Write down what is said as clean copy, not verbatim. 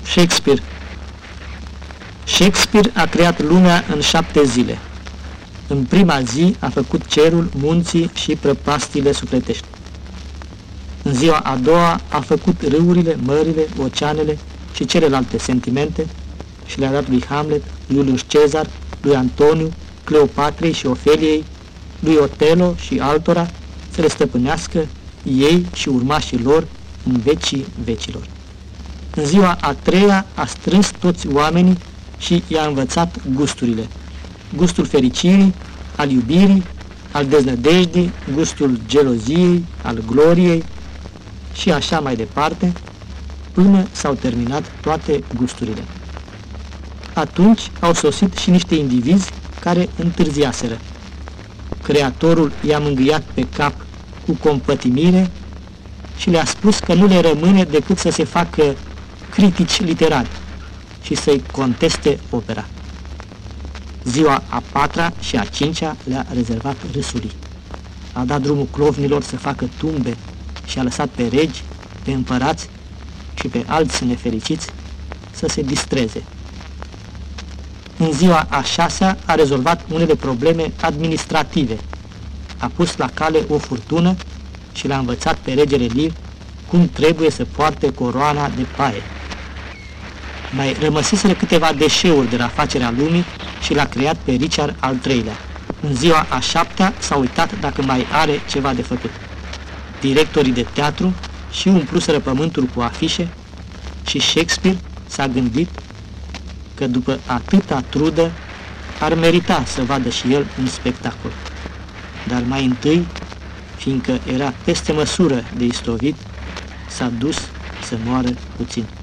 Shakespeare. Shakespeare a creat lumea în 7 zile. În prima zi a făcut cerul, munții și prăpastile sufletești. În ziua a doua a făcut râurile, mările, oceanele și celelalte sentimente și le-a dat lui Hamlet, lui Iulius Cezar, lui Antoniu, Cleopatrei și Ofeliei, lui Otelo și altora să le stăpânească ei și urmașii lor în vecii vecilor. În ziua a treia a strâns toți oamenii și i-a învățat gusturile. Gustul fericirii, al iubirii, al deznădejdii, gustul geloziei, al gloriei și așa mai departe, până s-au terminat toate gusturile. Atunci au sosit și niște indivizi care întârziaseră. Creatorul i-a mângâiat pe cap cu compătimire și le-a spus că nu le rămâne decât să se facă critici literari și să-i conteste opera. Ziua a patra și a cincea le-a rezervat râsului. A dat drumul clovnilor să facă tumbe și a lăsat pe regi, pe împărați și pe alți nefericiți să se distreze. În ziua a șasea a rezolvat unele probleme administrative. A pus la cale o furtună și l-a învățat pe regele Lear cum trebuie să poarte coroana de paie. Mai rămăseseră câteva deșeuri de la facerea lumii și l-a creat pe Richard al III-lea. În ziua a șaptea s-a uitat dacă mai are ceva de făcut. Directorii de teatru și umpluseră pământul cu afișe și Shakespeare s-a gândit că după atâta trudă ar merita să vadă și el un spectacol. Dar mai întâi, fiindcă era peste măsură de istovit, s-a dus să moară puțin.